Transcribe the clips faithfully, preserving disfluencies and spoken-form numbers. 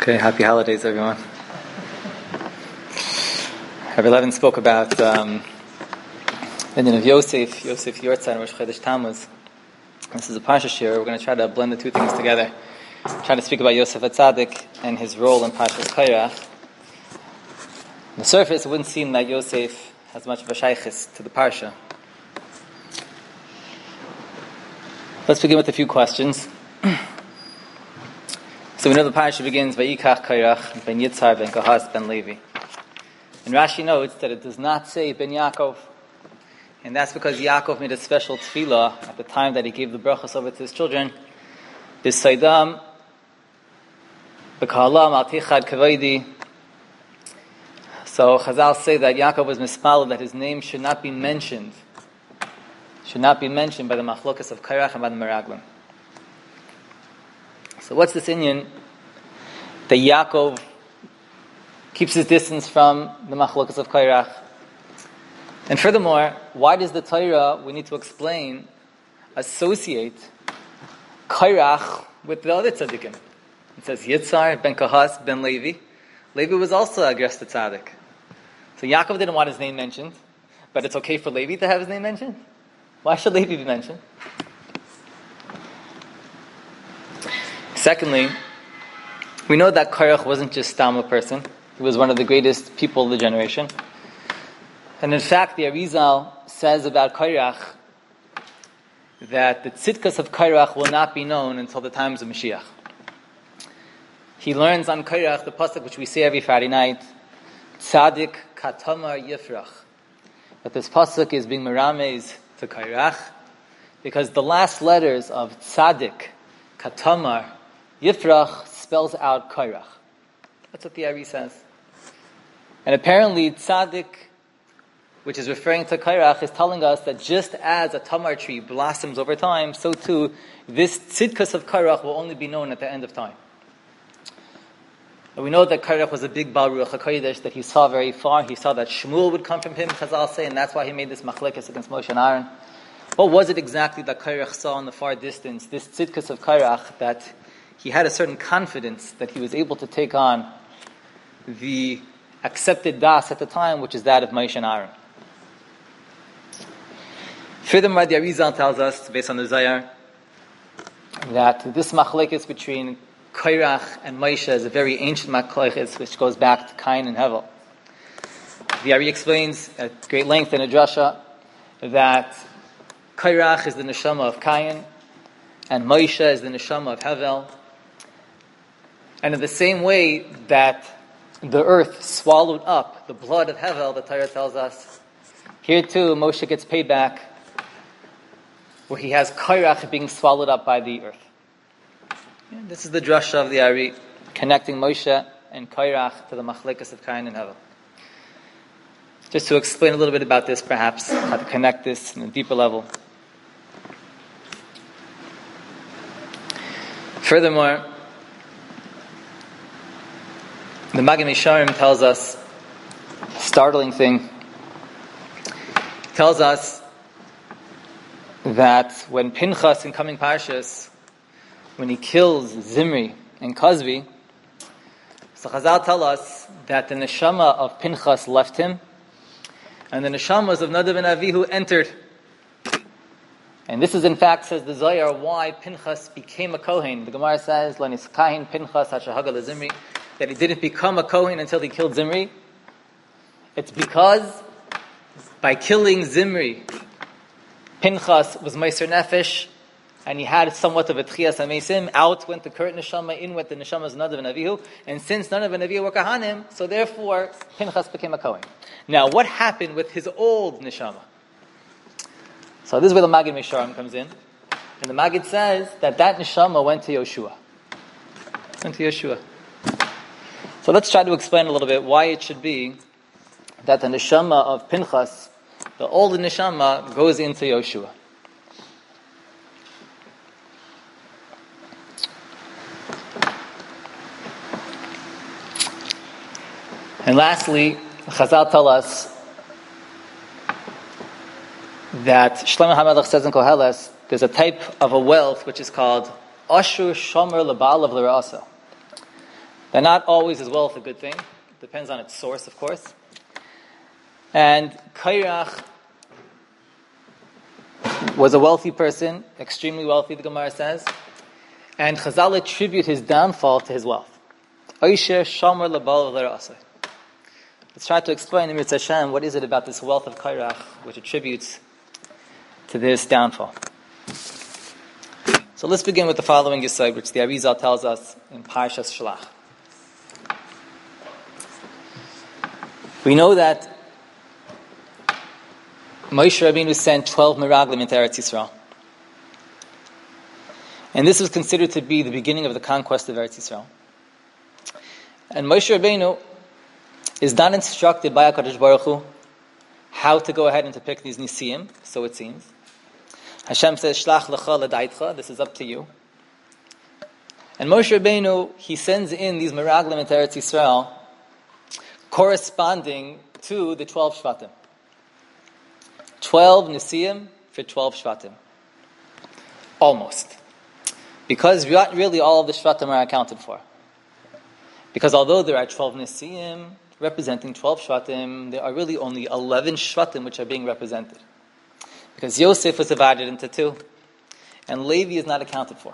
Okay, happy holidays, everyone. Rabbi Levin spoke about um, the name of Yosef, Yosef Yortzeit, Rosh Chodesh Tammuz. This is a Parsha shir. We're going to try to blend the two things together. Try to speak about Yosef HaTzadik and his role in Parshas Korach. On the surface, it wouldn't seem that Yosef has much of a shaykhis to the Parsha. Let's begin with a few questions. So we know the Parsha begins by Yikach Korach, Ben Yitzhar, Ben Kahas, Ben Levi. And Rashi notes that it does not say Ben Yaakov. And that's because Yaakov made a special tefillah at the time that he gave the brachos over to his children. B'saydam, b'kahalam, al tichad kavaydi. So Chazal say that Yaakov was mispalel, that his name should not be mentioned. Should not be mentioned by the machlokas of Korach and by the Meraglim. So what's this inyan that Yaakov keeps his distance from the machlokas of Korach? And furthermore, why does the Torah, we need to explain, associate Korach with the other tzaddikim? It says Yitzhar, Ben Kahas, Ben Levi. Levi was also a Gersta tzaddik. So Yaakov didn't want his name mentioned, but it's okay for Levi to have his name mentioned? Why should Levi be mentioned? Secondly, we know that Korach wasn't just a person. He was one of the greatest people of the generation. And in fact, the Arizal says about Korach that the tzidkas of Korach will not be known until the times of Mashiach. He learns on Korach the pasuk which we say every Friday night, Tzadik katamar yifrach. But this pasuk is being meramez to Korach because the last letters of Tzadik katamar Yifrach spells out Korach. That's what the Ari says. And apparently Tzaddik, which is referring to Korach, is telling us that just as a tamar tree blossoms over time, so too this tzidkus of Korach will only be known at the end of time. And we know that Korach was a big Baal Ruach HaKodesh that he saw very far. He saw that Shmuel would come from him, Chazal say, and that's why he made this machlekes against Moshe and Aaron. What was it exactly that Korach saw in the far distance? This tzidkus of Korach, that he had a certain confidence that he was able to take on the accepted das at the time, which is that of Moshe and Aaron. Furthermore, the Arizal tells us, based on the Zayar, that this machlekes between Korach and Moshe is a very ancient machlekes which goes back to Cain and Hevel. The Ari explains at great length in a drasha that Korach is the neshama of Cain and Moshe is the neshama of Hevel. And in the same way that the earth swallowed up the blood of Hevel, the Torah tells us, here too Moshe gets paid back, where he has Korach being swallowed up by the earth. And this is the drasha of the Ari, connecting Moshe and Korach to the machlekas of Cain and Hevel. Just to explain a little bit about this, perhaps, how to connect this on a deeper level. Furthermore, the Magid Misharim tells us a startling thing. He tells us that when Pinchas in coming Parshas, when he kills Zimri and Kozbi, so Chazal tell us that the neshama of Pinchas left him, and the neshamas of Nadav and Avihu entered. And this is in fact, says the Zohar, why Pinchas became a Kohen. The Gemara says, Lanis Kahin Pinchas Hashahagal Zimri, that he didn't become a Kohen until he killed Zimri. It's because by killing Zimri, Pinchas was Meiser Nefesh, and he had somewhat of a Tchias HaMeisim. Out went the current neshama, in went the neshamas Nadav and Avihu. And since Nadav and Avihu were Kahanim, so therefore Pinchas became a Kohen. Now, what happened with his old neshama? So this is where the Magid Misharim comes in. And the Magid says that that neshama went to Yoshua. Went to Yoshua. So let's try to explain a little bit why it should be that the neshama of Pinchas, the old neshama, goes into Yoshua. And lastly, Chazal tell us that Shlomo HaMelech says in Koheles, there's a type of a wealth which is called Ashur Shomer Leba'alav L'Ra'asa. that not always is wealth a good thing. It depends on its source, of course. And Kairach was a wealthy person, extremely wealthy, the Gemara says, and Chazal attribute his downfall to his wealth. Oisher Shomer Labal L'Ra'aseh. Let's try to explain in Mitzvah Hashem what is it about this wealth of Kairach which attributes to this downfall. So let's begin with the following Yesod, which the Arizal tells us in Parshas Shlach. We know that Moshe Rabbeinu sent twelve Meraglim into Eretz Yisrael. And this was considered to be the beginning of the conquest of Eretz Yisrael. And Moshe Rabbeinu is not instructed by HaKadosh Baruch Hu how to go ahead and to pick these Nisiyim, so it seems. Hashem says, Shlach lecha l'daitcha, this is up to you. And Moshe Rabbeinu, he sends in these Meraglim into Eretz Yisrael corresponding to the twelve Shvatim. Twelve Nisiyim for twelve Shvatim. Almost. Because not really all of the Shvatim are accounted for. Because although there are twelve Nisiyim representing twelve Shvatim, there are really only eleven Shvatim which are being represented. Because Yosef was divided into two, and Levi is not accounted for.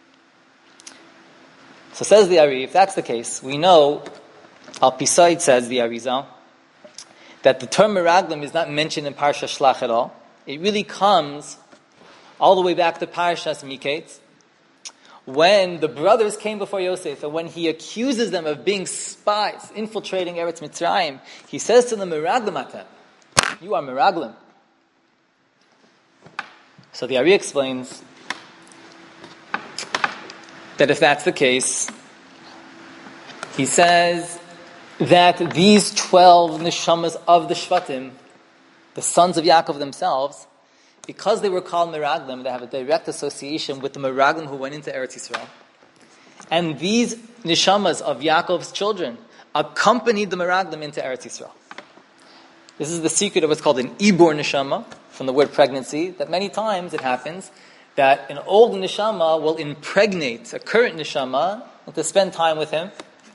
So says the Ari, if that's the case, we know, Al Pisaid says the Arizal, that the term Meraglim is not mentioned in Parsha Shlach at all. It really comes all the way back to Parshas Miketz, when the brothers came before Yosef, and when he accuses them of being spies, infiltrating Eretz Mitzrayim, he says to them, Meraglim atem, you are Meraglim. So the Ari explains that if that's the case, he says that these twelve neshamas of the Shvatim, the sons of Yaakov themselves, because they were called Meraglim, they have a direct association with the Meraglim who went into Eretz Yisrael. And these neshamas of Yaakov's children accompanied the Meraglim into Eretz Yisrael. This is the secret of what's called an Ibor neshama, from the word pregnancy, that many times it happens that an old neshama will impregnate a current neshama and to spend time with him.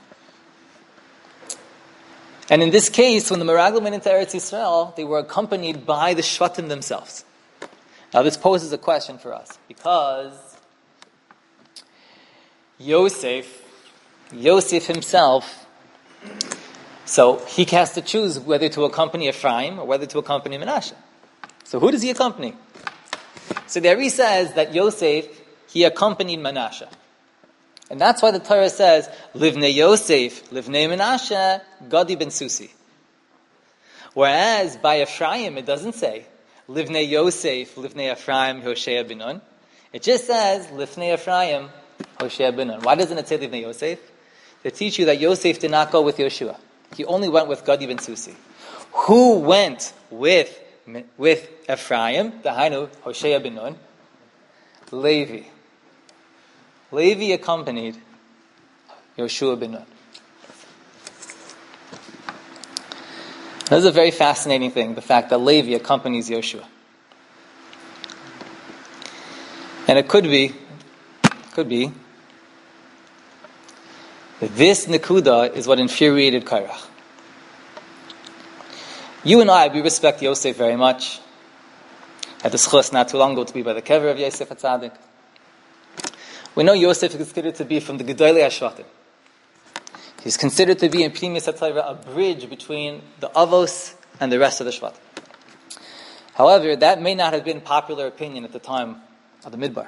And in this case, when the Meraglim went into Eretz Yisrael, they were accompanied by the Shvatim themselves. Now this poses a question for us, because Yosef, Yosef himself, so he has to choose whether to accompany Ephraim or whether to accompany Menashe. So who does he accompany? So the Ari says that Yosef, he accompanied Menashe. And that's why the Torah says, Livnei Yosef, Livnei Menashe, Gadi ben Susi. Whereas by Ephraim, it doesn't say, Livnei Yosef, Livnei Ephraim, Hoshea ben Nun. It just says, Livnei Ephraim, Hoshea ben Nun. Why doesn't it say Livnei Yosef? To teach you that Yosef did not go with Yeshua. He only went with Gadi ben Susi. Who went with with Ephraim, the Hainu, Hoshea ben Nun? Levi. Levi accompanied Yoshua ben Nun. This is a very fascinating thing, the fact that Levi accompanies Yoshua. And it could be, could be, that this Nekuda is what infuriated Kairach. You and I, we respect Yosef very much. Had the schus not too long ago to be by the kever of Yosef HaTzadik. We know Yosef is considered to be from the Gedolei HaShvatim. He's considered to be in Pnimis HaTorah a bridge between the Avos and the rest of the Shvatim. However, that may not have been popular opinion at the time of the Midbar.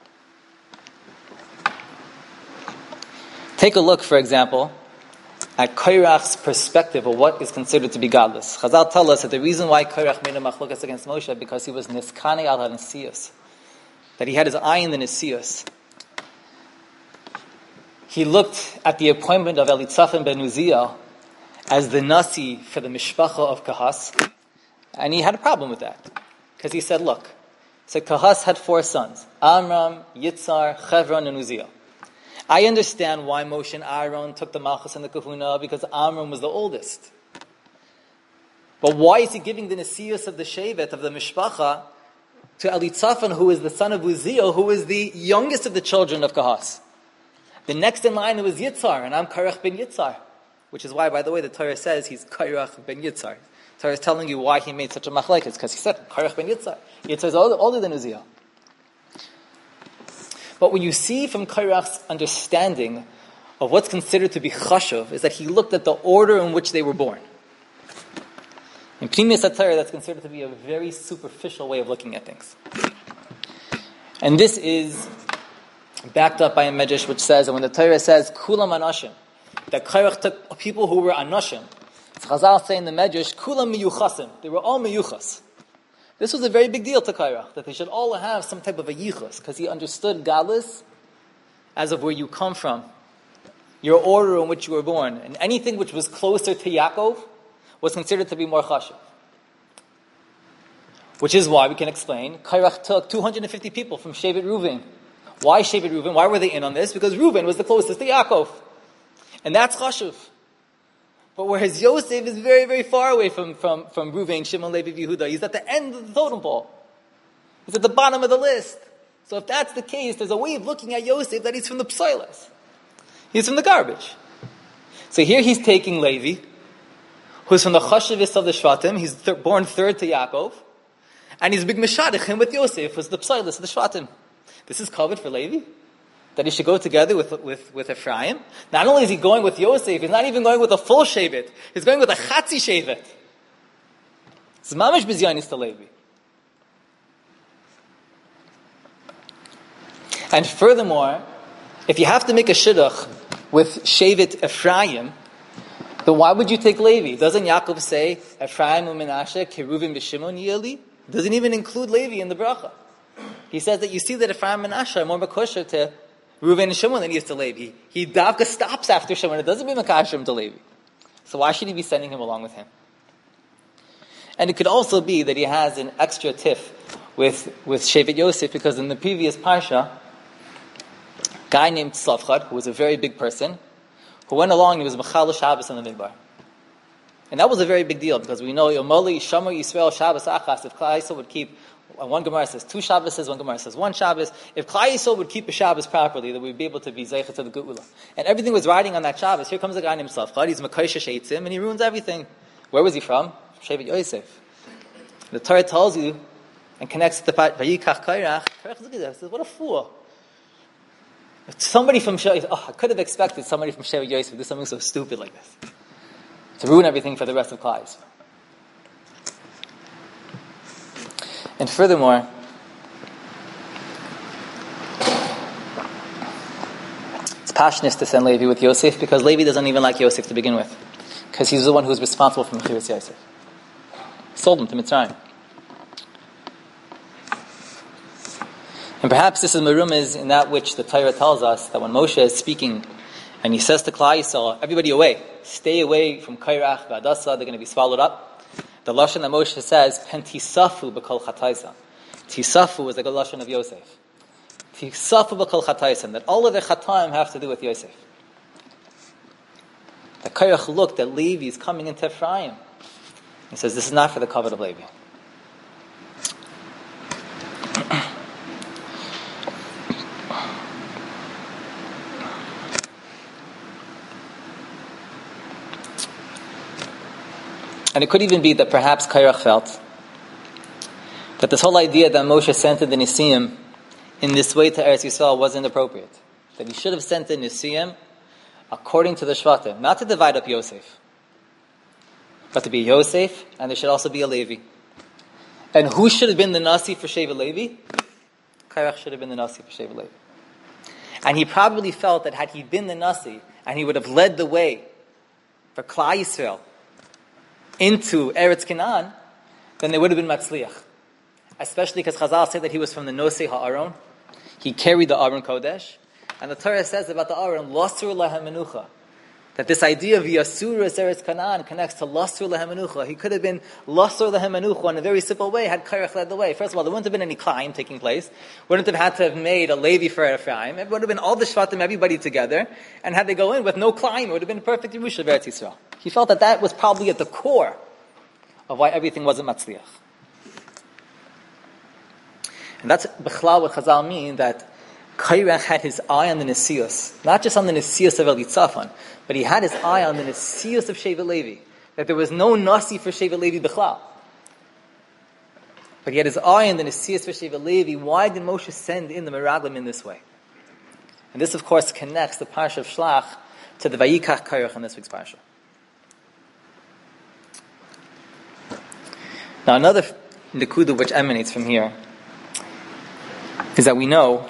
Take a look, for example, at Kairach's perspective of what is considered to be godless. Chazal tell us that the reason why Kairach made a machlokas against Moshe because he was niskani al ha-nesiyus, that he had his eye in the nesiyus. He looked at the appointment of Elitzaphan ben Uziel as the nasi for the mishpacha of Kahas, and he had a problem with that. Because he said, look, so Kahas had four sons, Amram, Yitzhar, Chevron, and Uziel. I understand why Moshe and Aaron took the Malchus and the Kahuna, because Amram was the oldest. But why is he giving the Nesiyus of the Shevet, of the Mishpacha, to Elitzaphan, who is the son of Uziel, who is the youngest of the children of Kahas? The next in line was Yitzhar, and I'm Kairach ben Yitzhar. Which is why, by the way, the Torah says he's Kairach ben Yitzhar. The Torah is telling you why he made such a machlekes, because he said Kairach ben Yitzhar. Yitzhar is older, older than Uziel. But what you see from Kairach's understanding of what's considered to be chashuv is that he looked at the order in which they were born. In Pnimius HaTorah, that's considered to be a very superficial way of looking at things. And this is backed up by a medrash which says, and when the Torah says, Kulam Anashim, that Kairach took people who were Anashim, Chazal say in the medrash, Kulam Miyuchasim, they were all Miyuchas. This was a very big deal to Kairach, that they should all have some type of a yichus, because he understood Galus as of where you come from, your order in which you were born, and anything which was closer to Yaakov was considered to be more chashuv. Which is why we can explain, Kairach took two hundred fifty people from Shevet Reuven. Why Shevet Reuven? Why were they in on this? Because Reuven was the closest to Yaakov. And that's chashuv. But whereas Yosef is very, very far away from, from, from Reuven, Shimon, Levi, Yehuda, he's at the end of the totem pole. He's at the bottom of the list. So if that's the case, there's a way of looking at Yosef that he's from the psoilas. He's from the garbage. So here he's taking Levi, who's from the chashivist of the Shvatim. He's th- born third to Yaakov. And he's big meshadich with Yosef, who's the psoilas of the Shvatim. This is covered for Levi? That he should go together with, with, with Ephraim? Not only is he going with Yosef, he's not even going with a full shevet. He's going with a chatzi shevet. It's mamash b'zyanis to Levi. And furthermore, if you have to make a shidduch with shevet Ephraim, then why would you take Levi? Doesn't Yaakov say, Ephraim u'Menashe, Keruvim v'Shimon yili? Doesn't even include Levi in the bracha. He says that you see that Ephraim and Menashe are more makosher to Reuven and Shimon than he is to Levi. He davka stops after Shimon. It doesn't mean makashim to Levi. So why should he be sending him along with him? And it could also be that he has an extra tiff with, with Shevet Yosef, because in the previous parsha, a guy named Tzlafchad, who was a very big person, who went along and he was Mechal Shabbos in the Midbar. And that was a very big deal, because we know Yomoli, Shomer Yisrael, Shabbos Achas, if Klal Yisrael would keep, one Gemara says two Shabbos, one Gemara says one Shabbos. If Klal Yisrael would keep a Shabbos properly, then we'd be able to be Zeicha to the Geula. And everything was riding on that Shabbos. Here comes a guy named Tzlafchad, he's Mekosher Sheitzim, and he ruins everything. Where was he from? Shevet Yosef. The Torah tells you, and connects to the fact, Vayikach Kairach, Kairach, look at this, what a fool. If somebody from Shevet, oh, I could have expected somebody from Shevet Yosef to do something so stupid like this, to ruin everything for the rest of Klal Yisrael. And furthermore, it's passionate to send Levi with Yosef, because Levi doesn't even like Yosef to begin with, because he's the one who's responsible for Mechiras Yosef. He sold him to Mitzrayim. And perhaps this is merumez in that which the Torah tells us, that when Moshe is speaking and he says to Klal Yisrael, everybody away, stay away from Kairach, V'Adasa, they're going to be swallowed up. The lashon that Moshe says, "Pen tisafu b'kol chataisa." Tisafu is like a lashon of Yosef. Tisafu b'kol chataisa, that all of the chataim have to do with Yosef. The Kairach looked at Levi is coming into Ephraim. He says, "This is not for the covet of Levi." And it could even be that perhaps Kairach felt that this whole idea that Moshe sent in the Nisim in this way to Eretz Yisrael wasn't appropriate. That he should have sent the Nisim according to the Shvatim, not to divide up Yosef, but to be Yosef, and there should also be a Levi. And who should have been the Nasi for Shevet Levi? Kairach should have been the Nasi for Shevet Levi. And he probably felt that had he been the Nasi, and he would have led the way for Klal Yisrael into Eretz Canaan, then they would have been Matzliach. Especially because Chazal said that he was from the Nosei HaAron. He carried the Aron Kodesh. And the Torah says about the Aron, Lasur Lahem Menucha. That this idea of Yasur Eretz Canaan connects to Lasur Lahem Menucha. He could have been Lasur Lahem Menucha in a very simple way had Kairach led the way. First of all, there wouldn't have been any Klaim taking place. Wouldn't have had to have made a Levi for Ephraim. It would have been all the Shvatim, everybody together. And had they go in with no Klaim, it would have been a perfect Yerusha of Eretz Yisrael. He felt that that was probably at the core of why everything wasn't Matzliach. And that's B'chlal what Chazal mean, that Kairach had his eye on the Nesius, not just on the Nesius of Elitzafan, but he had his eye on the Nesius of Shevet Levi, that there was no Nasi for Shevet Levi B'chlal. But he had his eye on the Nesius for Shevet Levi. Why did Moshe send in the Meraglim in this way? And this, of course, connects the Parsha of Shlach to the Vayikach Kairach in this week's Parsha. Now, another nekuda which emanates from here is that we know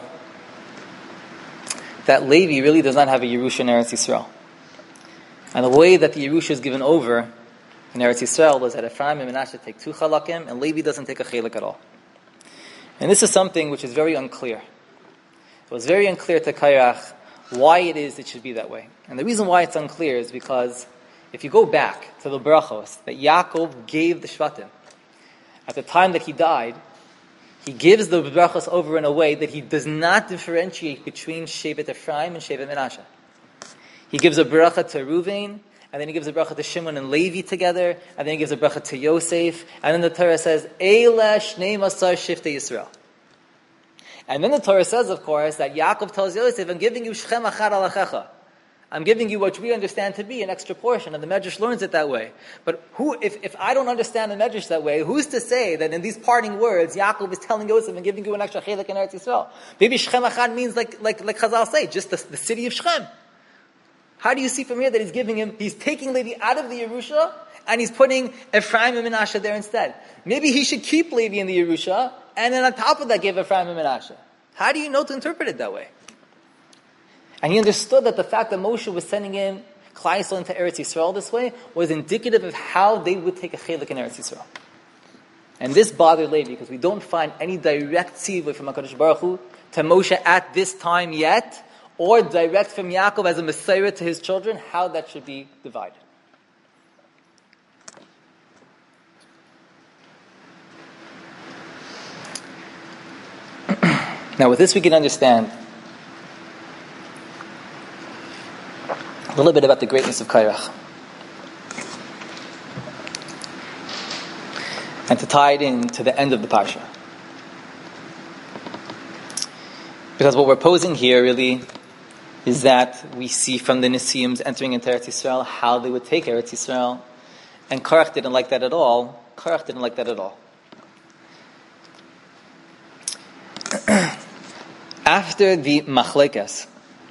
that Levi really does not have a Yerusha in Eretz Yisrael. And the way that the Yerusha is given over in Eretz Yisrael is that Ephraim and Menashe take two chalakim, and Levi doesn't take a chalik at all. And this is something which is very unclear. It was very unclear to Kairach why it is it should be that way. And the reason why it's unclear is because if you go back to the brachos that Yaakov gave the Shvatim, at the time that he died, he gives the brachos over in a way that he does not differentiate between Shevet Ephraim and Shevet Menashe. He gives a bracha to Ruvain, and then he gives a bracha to Shimon and Levi together, and then he gives a bracha to Yosef, and then the Torah says, Eila Shnei Masar Shiftei Yisrael. And then the Torah says, of course, that Yaakov tells Yosef, I'm giving you Shchem Achad Alachecha. I'm giving you what we understand to be an extra portion, and the Medrash learns it that way. But who, if, if I don't understand the Medrash that way, who's to say that in these parting words, Yaakov is telling Yosef, I'm giving you an extra chelik in Eretz Yisrael? Maybe Shchem Achad means, like, like, like Chazal say, just the, the city of Shchem. How do you see from here that he's giving him, he's taking Levi out of the Yerusha, and he's putting Ephraim and Menashe there instead? Maybe he should keep Levi in the Yerusha, and then on top of that give Ephraim and Menashe. How do you know to interpret it that way? And he understood that the fact that Moshe was sending in Klal Yisrael into Eretz Yisrael this way was indicative of how they would take a chelik in Eretz Yisrael. And this bothered Levi because we don't find any direct tzivui from HaKadosh Baruch Hu to Moshe at this time yet, or direct from Yaakov as a Messiah to his children, how that should be divided. Now with this we can understand a little bit about the greatness of Kairach. And to tie it in to the end of the Parsha. Because what we're posing here really is that we see from the Nesiums entering into Eretz Yisrael how they would take Eretz Yisrael, and Korach didn't like that at all. Korach didn't like that at all. After the Machlekas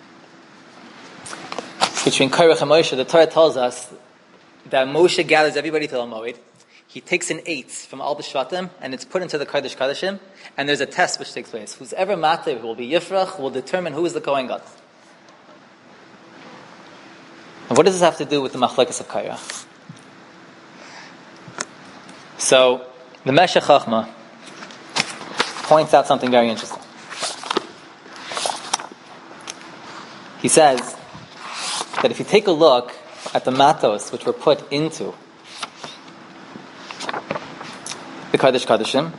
between Korach and Moshe, the Torah tells us that Moshe gathers everybody to the Moed. He takes an eighth from all the Shvatim, and it's put into the Kodesh Kodeshim, and there's a test which takes place. Whoever matter will be Yifrach, will determine who is the Kohen Gadol. And what does this have to do with the Machlekas of Korach? So, the Meshech Chochmah points out something very interesting. He says that if you take a look at the matos which were put into the Kodesh Kodeshim,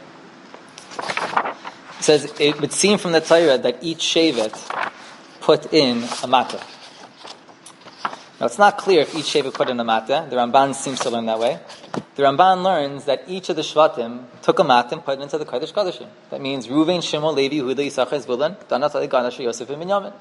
it says it would seem from the Torah that each shevet put in a matzah. Now it's not clear if each shevet put in a matzah. The Ramban seems to learn that way. The Ramban learns that each of the Shvatim took a matzah and put it into the Kodesh Kodeshim. That means Reuven, Shimon, Levi, Yehuda, Yisachar, Zvulun, Dan, Naftali, Gad, Asher, Yosef, and Binyamin.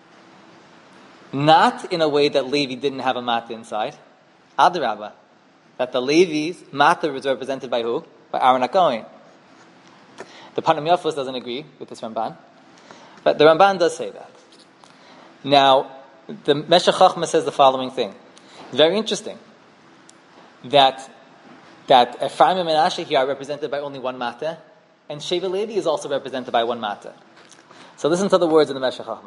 Not in a way that Levi didn't have a matzah inside. Adarabah, that the Levi's matzah was represented by who? By Aaron HaKohen. The Panim Yafos doesn't agree with this Ramban, but the Ramban does say that. Now, the Meshech Chochmah says the following thing. Very interesting. That that Ephraim and Menashe here are represented by only one matzah, and Shevet Levi is also represented by one matzah. So listen to the words of the Meshech Chochmah.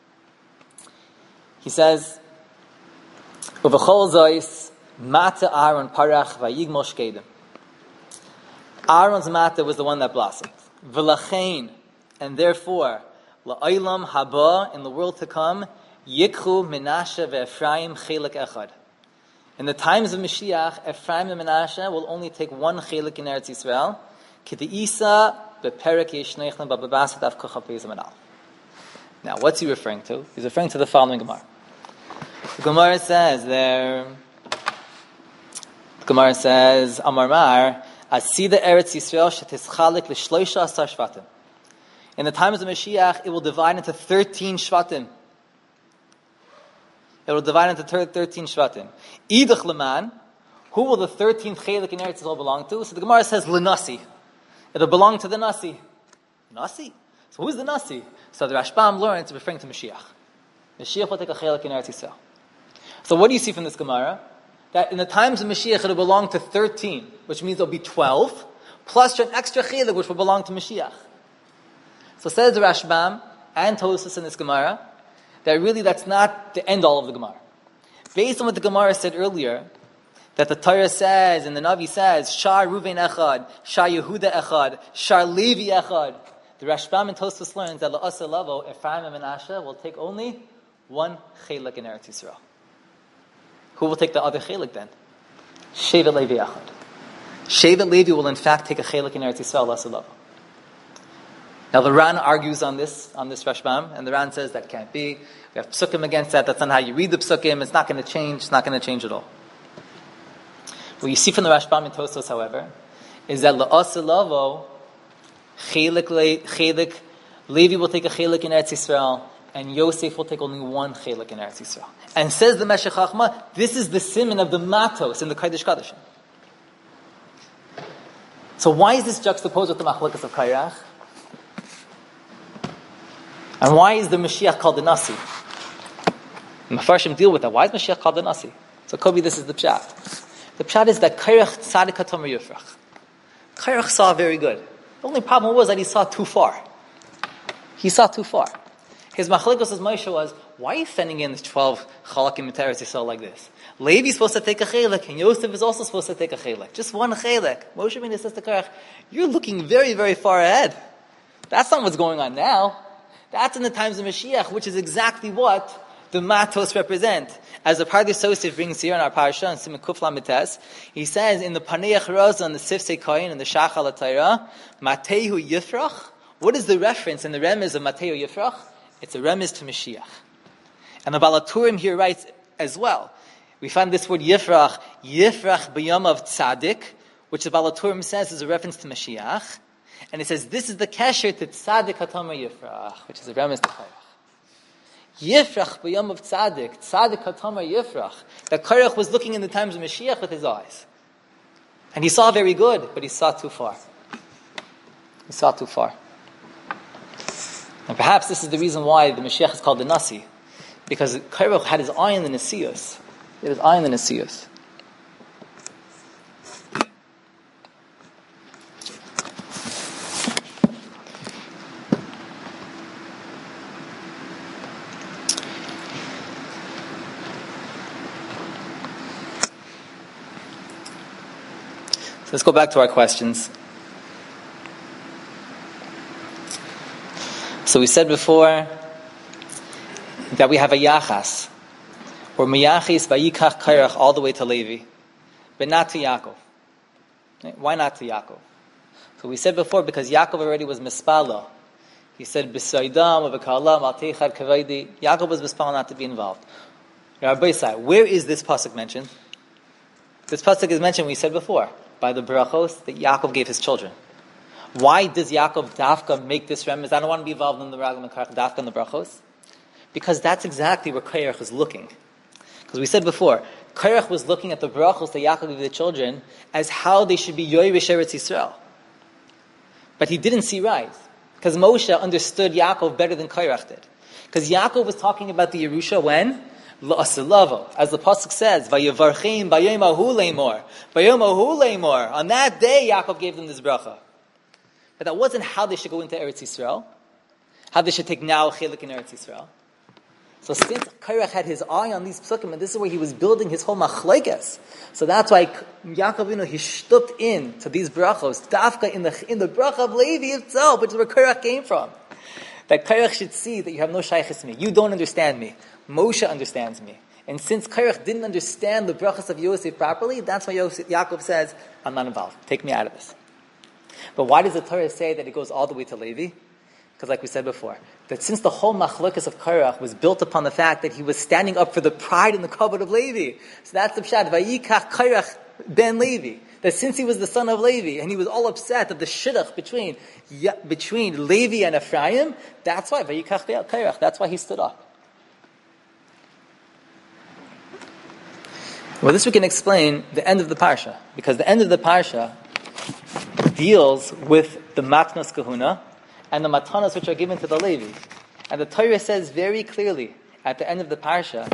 He says, "Uvechol zois matzah Aaron parach vayigmol shkedim." Aaron's matzah was the one that blossomed. V'lachein, and therefore, la'olam haba, in the world to come, yikchu Menashe ve'Ephraim chelik echad. In the times of Mashiach, Ephraim and Menashe will only take one chelik in Eretz Yisrael. K'de'isa beperek yeshneichlim b'babasat avkucha peizim anal. Now, what's he referring to? He's referring to the following Gemara. The Gemara says there, the Gemara says, Amar Mar, Asida Eretz Yisrael shetischalik l'shloisha asar shvatim. In the times of Mashiach, it will divide into thirteen Shvatim. It will divide into thirteen Shvatim. Idach Leman, who will the thirteenth Chelik in Eretz Yisrael belong to? So the Gemara says, L'Nasi. It'll belong to the Nasi. Nasi? So who's the Nasi? So the Rashbam learns it's referring to Mashiach. Mashiach will take a Chelik in Eretz Yisrael. So what do you see from this Gemara? That in the times of Mashiach, it will belong to thirteen, which means it'll be twelve, plus an extra Chelik, which will belong to Mashiach. So says the Rashbam and Tosfos in this Gemara, that really that's not the end all of the Gemara. Based on what the Gemara said earlier, that the Torah says and the Navi says, Shar Ruven Echad, Shar Yehuda Echad, Shar Levi Echad. The Rashbam and Tosfos learns that La'asa Lavo, Ephraim and Menashe will take only one Chelik in Eretz Yisrael. Who will take the other Chelik then? Shevet Levi Echad. Shevet Levi will in fact take a Chelik in Eretz Yisrael, La'asa Lavo. Now the Ran argues on this, on this Rashbam, and the Ran says that can't be. We have psukim against that. That's not how you read the psukim. It's not going to change. It's not going to change at all. What you see from the Rashbam and Tosfos, however, is that La'asa Lavo, Chelik, Chelik, Levi will take a Chelik in Eretz Yisrael, and Yosef will take only one Chelik in Eretz Yisrael. And says the Meshech Chachma, this is the siman of the Matos in the Kodesh Kadashim. So why is this juxtaposed with the Machlokas of Kairach? And why is the Mashiach called the Nasi? The Mefarshim deal with that. Why is Mashiach called the Nasi? So Kobi, this is the Pshat. The Pshat is that Kairach Tzadik HaTomer Yifrach. Kairach saw very good. The only problem was that he saw too far. He saw too far. His Machlekes as Moshe was, why are you sending in twelve Chalakim in Teretz Yisrael like this? Levi is supposed to take a Chelik, and Yosef is also supposed to take a Chelik. Just one Chelik. Moshe Rabbeinu says to Kairach, you're looking very, very far ahead. That's not what's going on now. That's in the times of Mashiach, which is exactly what the Matos represent. As the Pardes Yosef brings here in our parasha, in Siman Kuf Lamites, he says in the Paneach Raza and the Sifsei Koyin and the Shachal HaTorah, Matehu Yifrach. What is the reference in the remez of Matehu Yifrach? It's a remez to Mashiach. And the Balaturim here writes as well. We find this word Yifrach, Yifrach B'yom of Tzadik, which the Balaturim says is a reference to Mashiach. And it says, this is the kesher to Tzadik HaTomer Yifrach, which is a remez to Kairach. Yifrach b'yom of Tzadik, Tzadik HaTomer Yifrach. That Kairach was looking in the times of Mashiach with his eyes. And he saw very good, but he saw too far. He saw too far. And perhaps this is the reason why the Mashiach is called the Nasi. Because Kairach had his eye in the Nesius. He had his eye in the Nesius. Let's go back to our questions. So we said before that we have a yachas, or miyachis vayikach Kairach all the way to Levi, but not to Yaakov. Why not to Yaakov? So we said before because Yaakov already was mispala. He said b'saydam or b'kalam al teichad kavaydi. Yaakov was mispala not to be involved. Rabbi Yisai, where is this pasuk mentioned? This pasuk is mentioned. We said before by the brachos that Yaakov gave his children. Why does Yaakov dafka make this remez? I don't want to be involved in the ragam and karach dafka and the brachos, because that's exactly where Kairach is looking. Because we said before, Kairach was looking at the brachos that Yaakov gave the children as how they should be yoyrish Eretz Yisrael, but he didn't see right, because Moshe understood Yaakov better than Kairach did. Because Yaakov was talking about the Yerusha when La'asilavo, as the pasuk says, "Vayevarchim bayomahu leimor, bayomahu leimor." On that day, Yaakov gave them this bracha. But that wasn't how they should go into Eretz Yisrael, how they should take now chelik in Eretz Yisrael. So since Kairach had his eye on these psukim, and this is where he was building his whole machlekes, so that's why Yaakov, you know, he shtupped in to these brachos, dafka in the in the bracha of Levi itself, which is where Kairach came from. That Kairach should see that you have no shaychus to me, you don't understand me. Moshe understands me. And since Kairach didn't understand the brachas of Yosef properly, that's why Yosef, Yaakov says, I'm not involved. Take me out of this. But why does the Torah say that it goes all the way to Levi? Because like we said before, that since the whole machlokas of Kairach was built upon the fact that he was standing up for the pride and the kavod of Levi. So that's the pshat. Vayikach Kairach ben Levi. that since he was the son of Levi, and he was all upset at the shidduch between, between Levi and Ephraim, that's why, that's why he stood up. Well, this we can explain the end of the parsha, because the end of the parsha deals with the matnas kahuna and the matanas which are given to the Levi. And the Torah says very clearly at the end of the parsha,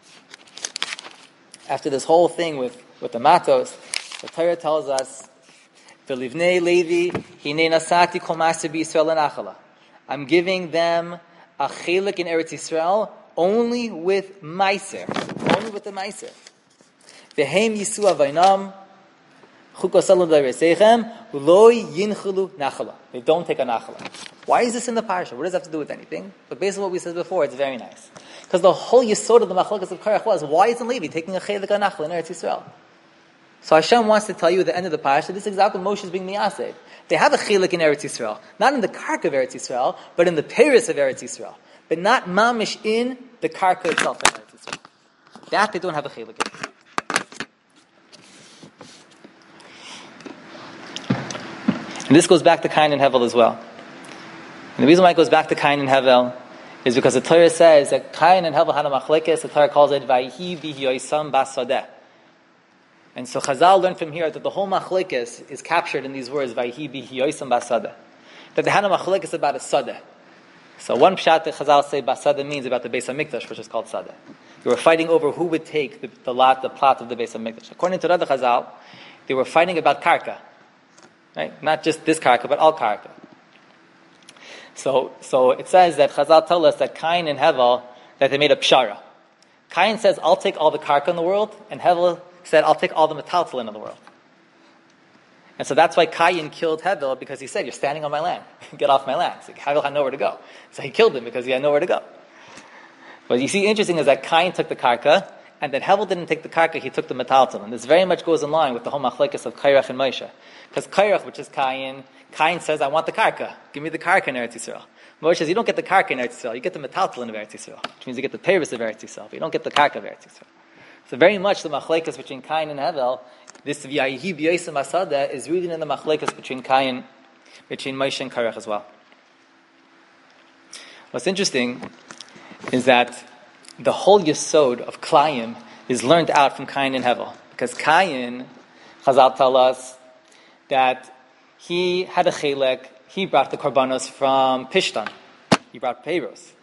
after this whole thing with, with the matos, the Torah tells us, "V'livnei Levi hinei nasati kol maaser b'Yisrael lenachala." I'm giving them a chelik in Eretz Yisrael only with meiser, only with the meiser. V'heim yisu avaynam chukosalu d'reisechem u'loi yinchulu nachala. They don't take a nachala. Why is this in the parsha? What does that have to do with anything? But based on what we said before, it's very nice. Because the whole yesod of the machlokas of Korach was, why isn't Levi taking a chelik a nachala in Eretz Yisrael? So Hashem wants to tell you at the end of the parsha, this is exactly what Moshe is being miyaseh. They have a chelik in Eretz Yisrael, not in the karka of Eretz Yisrael, but in the peiros of Eretz Yisrael, but not mamish in the karka itself in Eretz Yisrael. That they don't have a chelik in. And this goes back to Cain and Hevel as well. And the reason why it goes back to Cain and Hevel is because the Torah says that Cain and Hevel had a machlekes. The Torah calls it Vayhi bi'yoisam basadeh. And so Chazal learned from here that the whole machlekes is captured in these words Vayhi bi'yoisam basadeh. That they had a machlekes about a sadeh. So one pshat that Chazal say basadeh means about the Beis HaMikdash, which is called sadeh. They were fighting over who would take the, the lot, the plot of the Beis HaMikdash. According to Rada Chazal, they were fighting about karka. Right? Not just this karka, but all karka. So, so it says that Chazal tell us that Cain and Hevel, that they made a pshara. Cain says, I'll take all the karka in the world, and Hevel said, I'll take all the metaltalin in the world. And so that's why Cain killed Hevel, because he said, you're standing on my land. Get off my land. So Hevel had nowhere to go. So he killed him because he had nowhere to go. What you see interesting is that Cain took the karka, and that Hevel didn't take the karka, he took the metaltalin. This very much goes in line with the whole machlekes of Korach and Moshe. Because Korach, which is Cain, Cain says, I want the karka. Give me the karka in Eretz Yisrael. Moshe says, you don't get the karka in Eretz Yisrael. You get the metaltalin of Eretz Yisrael. Which means you get the peiros of Eretz Yisrael. But you don't get the karka of Eretz Yisrael. So very much the machlekes between Cain and Hevel, this v'yahi b'yosem asada, is rooted in the machlekes between Cain, between Moshe and Korach as well. What's interesting is that the whole yesod of Klayim is learned out from Cain and Hevel. Because Cain, Chazal tell us, that he had a chelek, he brought the korbanos from Pishtan. He brought peiros.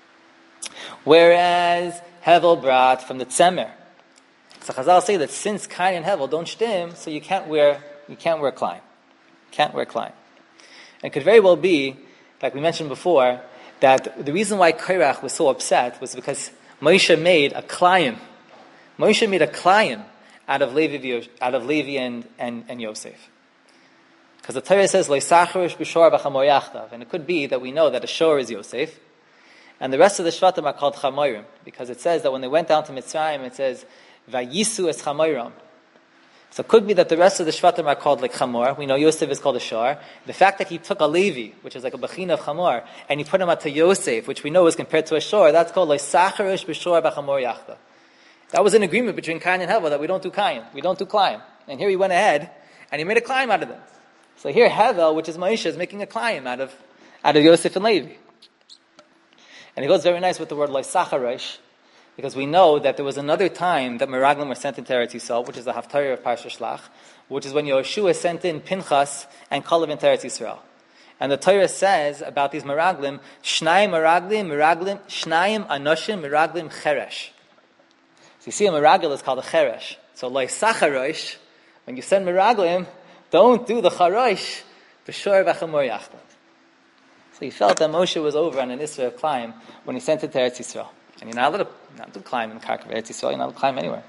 Whereas Hevel brought from the Tzemer. So Chazal say that since Cain and Hevel don't shtim, so you can't wear, you can't wear Klein. Can't wear Klein. And it could very well be, like we mentioned before, that the reason why Korach was so upset was because Moshe made a Klayim. Moshe made a Klayim out of Levi, out of Levi and, and, and Yosef. Because the Torah says, Loisacharish b'shor b'chamor yachtav. And it could be that we know that a shor is Yosef. And the rest of the shvatim are called chamorim. Because it says that when they went down to Mitzrayim, it says, Vayisu es chamorim. So it could be that the rest of the shvatim are called like chamor. We know Yosef is called a shor. The fact that he took a Levi, which is like a bechina of chamor, and he put him out to Yosef, which we know is compared to a shor, that's called Loisacharish b'shor b'chamor yachtav. That was an agreement between Cain and Hevel that we don't do Cain, we don't do climb. And here he went ahead and he made a climb out of them. So here Hevel, which is Moshe, is making a climb out of out of Yosef and Levi. And it goes very nice with the word Loisacharish, because we know that there was another time that Meraglim were sent into Eretz Yisrael, which is the Haftarah of Parsha Shlach, which is when Yoshua sent in Pinchas and Kalev into Eretz Yisrael. And the Torah says about these Meraglim, Shnayim Meraglim, Meraglim, Shnayim Anoshim, Meraglim Cheresh. So you see a Meraglim is called a Cheresh. So Loisacharish, when you send Meraglim, don't do the charosh, b'shor v'chamor yachtav. So he felt that Moshe was over on an Isra of climb when he sent it to Eretz Yisrael. And you're not allowed to, not to climb in the karka of Eretz Yisrael, you're not allowed to climb anywhere.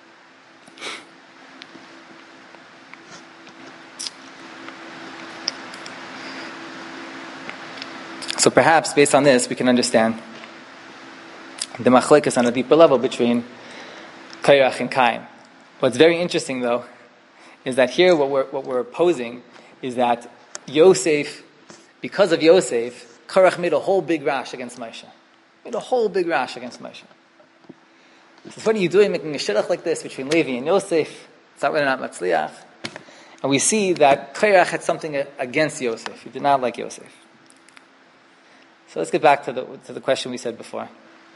So perhaps, based on this, we can understand the machlekes on a deeper level between Korach and Cain. What's very interesting, though, is that here what we're, what we're opposing is that Yosef, because of Yosef, Korach made a whole big rash against Moshe. Made a whole big rash against Moshe. So what are you doing making a shidduch like this between Levi and Yosef? It's not really not matzliach. And we see that Korach had something against Yosef. He did not like Yosef. So let's get back to the to the question we said before.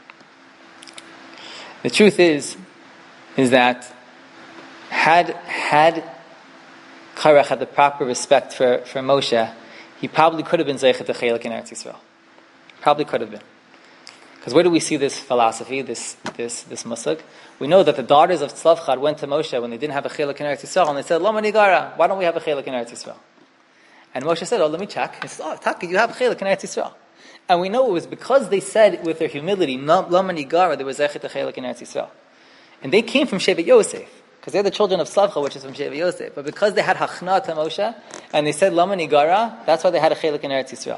The truth is, is that had had Korach had the proper respect for, for Moshe, he probably could have been Zeichet to Chelik in Eretz Yisrael. Probably could have been. Because where do we see this philosophy, this this this musag? We know that the daughters of Tzlavchad went to Moshe when they didn't have a Chelik in Eretz Yisrael, and they said, Lama Nigara, why don't we have a Chelik in Eretz Yisrael? And Moshe said, oh, let me check. He said, oh, Taka, you have a Chelik in Eretz Yisrael. And we know it was because they said with their humility, Lama Nigara, there was Zeichet to Chelik in Eretz Yisrael. And they came from Shevet Yosef, because they're the children of Tzlavchad, which is from Shevet Yosef. But because they had Hachna to Moshe, and they said Lama Nigara, that's why they had a Chelik in Eretz Yisrael.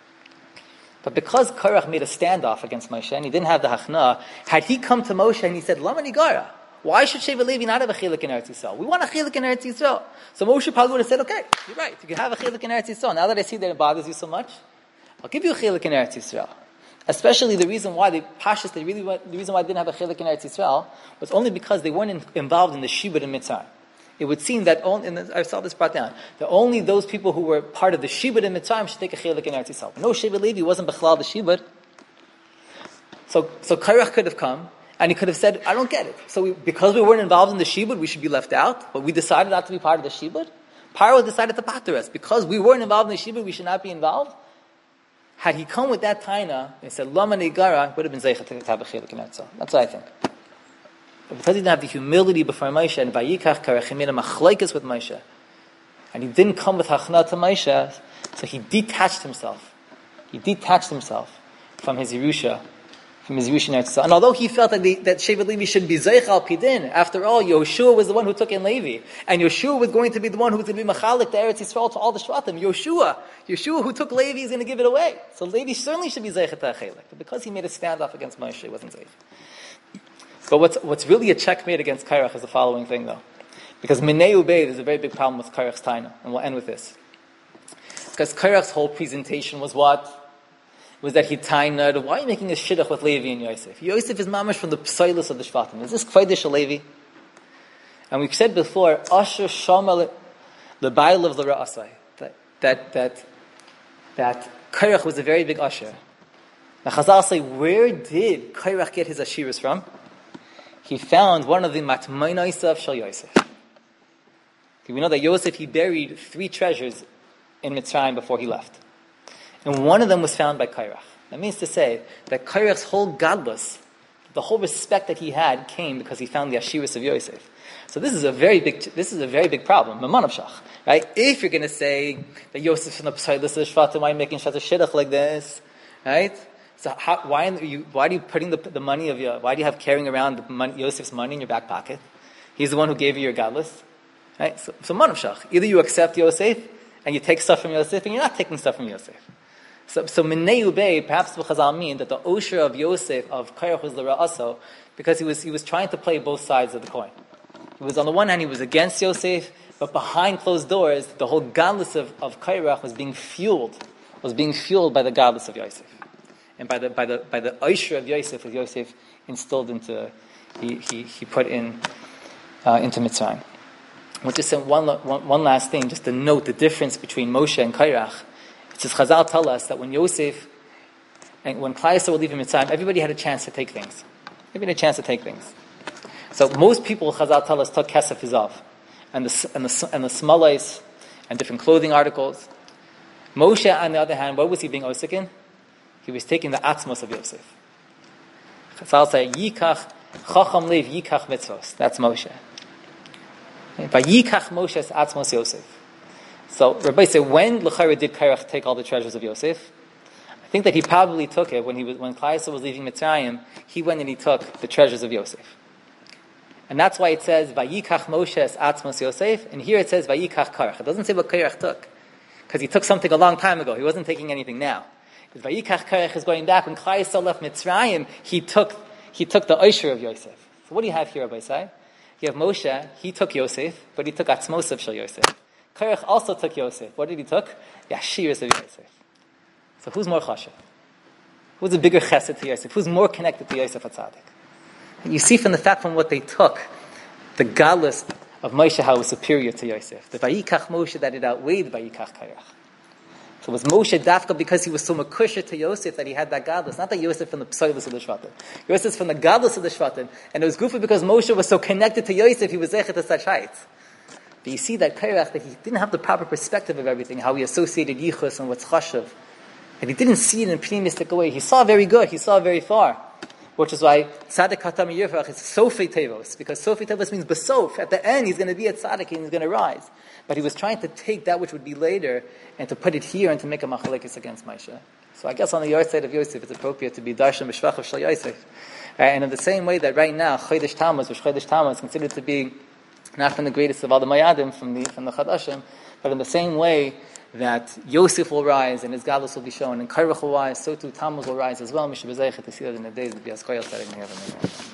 But because Korach made a standoff against Moshe, and he didn't have the Hachna, had he come to Moshe and he said, Lama Nigara, why should Shevet Levi not have a Chelik in Eretz Yisrael? We want a Chelik in Eretz Yisrael. So Moshe probably would have said, okay, you're right, you can have a Chelik in Eretz Yisrael. Now that I see that it bothers you so much, I'll give you a Chelik in Eretz Yisrael. Especially the reason why the Pashas, they really, the reason why they didn't have a Chelik in Eretz Yisrael was only because they weren't in, involved in the Shibud in Mitzrayim. It would seem that only, and I saw this brought down, that only those people who were part of the Shibud in Mitzrayim should take a Chelik in Eretz Yisrael. No, Shevet Levi wasn't Bechlal the Shibud. So, so Korach could have come, and he could have said, I don't get it. So we, because we weren't involved in the Shibud, we should be left out, but we decided not to be part of the Shibud. Paro decided to pater us. Because we weren't involved in the Shibud, we should not be involved. Had he come with that taina and said, Lama Nigara, would have been Zeichet to have a Chelik in Eretz Yisrael. That's what I think. But because he didn't have the humility before Moshe, and Vayikach Korach, he made a machlokes with Moshe, and he didn't come with Hachna to Moshe, so he detached himself. He detached himself from his Yerusha, from his Yerusha in Eretz Yisrael. And although he felt that, the, that Shevet Levi should be Zeich al Pidin, after all, Yoshua was the one who took in Levi, and Yoshua was going to be the one who was going to be Machalik to Eretz Yisrael to all the Shvatim. Yoshua, Yoshua who took Levi is going to give it away. So Levi certainly should be Zeich to Chelik. But because he made a standoff against Moshe, it wasn't Zeich. But what's, what's really a checkmate against Korach is the following thing, though. Because Minei Ubei, there's a very big problem with Korach's taina, and we'll end with this. Because Korach's whole presentation was what? Was that he tained, why are you making a shidduch with Levi and Yosef? Yosef is mamash from the psoilus of the Shvatim. Is this Kvaidish Levi? And we've said before, Asher Shama L'Bayil of L'Ra'asai, that, that, that, that Korach was a very big usher. Now Chazal say, where did Korach get his ashiras from? He found one of the matmoinais of Shal Yosef. We know that Yosef, he buried three treasures in Mitzrayim before he left. And one of them was found by Korach. That means to say that Korach's whole godless, the whole respect that he had came because he found the ashiras of Yosef. So this is a very big, this is a very big problem. Mamanav Shach, right? If you're going to say that Yosef's from the Psailis of Shvatim, why are you making such a shidduch like this, right? So how, why, are you, why are you putting the, the money of your, why do you have carrying around the money, Yosef's money in your back pocket? He's the one who gave you your godless. Right? So, so Manav Shach. Either you accept Yosef, and you take stuff from Yosef, and you're not taking stuff from Yosef. So, so Minei Ubei, perhaps the Chazal mean that the Osher of Yosef, of Korach was L'Ra'aso, because he was, he was trying to play both sides of the coin. He was, on the one hand, he was against Yosef, but behind closed doors, the whole godless of, of Korach was being fueled, was being fueled by the godless of Yosef. And by the by the by the Osher of Yosef, that Yosef instilled into, he he, he put in uh, into Mitzrayim. We'll just say one, one one last thing, just to note the difference between Moshe and Korach. It says Chazal tell us that when Yosef and when Klal Yisrael were leaving Mitzrayim, everybody had a chance to take things. Everybody had a chance to take things. So most people, Chazal tell us, took kesef hizav, and the and the and the smalais and different clothing articles. Moshe, on the other hand, what was he being osik in? He was taking the atzmos of Yosef. Chazal say, Yikach, Chacham Lev Yikach mitzvos. That's Moshe. By Yikach Moshe's atzmos Yosef. So Rabbi said, when L'chayra did Korach take all the treasures of Yosef? I think that he probably took it when he was when Klal Yisrael was leaving Mitzrayim. He went and he took the treasures of Yosef, and that's why it says Vayikach Moshe's atzmos Yosef, and here it says Vayikach Korach. It doesn't say what Korach took, because he took something a long time ago. He wasn't taking anything now. Vayikach Korach is going back when Klal Yisrael left Mitzrayim. He took he took the Osher of Yosef. So what do you have here, Rabbi Sai? You have Moshe. He took Yosef, but he took atzmos of Shal Yosef. Korach also took Yosef. What did he took? Yashiras of Yosef. So who's more chashav? Who's a bigger chesed to Yosef? Who's more connected to Yosef HaTzadik? You see from the fact from what they took, the godless of Moshe, how it was superior to Yosef. The Vayikach Moshe, that it outweighed Vayikach Korach. So it was Moshe Dafka because he was so makusha to Yosef that he had that godless. Not that Yosef from the psoilus of the Shvatim. Yosef from the godless of the Shvatim. And it was goofy because Moshe was so connected to Yosef, he was zechet to such heights. But you see that Korach, that he didn't have the proper perspective of everything, how he associated Yichus and what's chashav. And he didn't see it in a pneumistic way. He saw very good, he saw very far. Which is why Tzaddik Hatam Yirfach is Sofi Tevos. Because Sofi Tevos means Besof. At the end, he's going to be a Tzaddik and he's going to rise. But he was trying to take that which would be later and to put it here and to make a machalekes against Moshe. So I guess on the yard side of Yosef, it's appropriate to be Darshan B'Shvach of Shal Yosef. Uh, and in the same way that right now, Chodesh Tammuz, which Chodesh Tammuz is considered to be not from the greatest of all the Mayadim, from the from the Chadashim, but in the same way that Yosef will rise and his godless will be shown, and Korach will rise, so too Tammuz will rise as well. Mishnah B'Zeichet to see that in the days of B'Yas Koyal setting in heaven.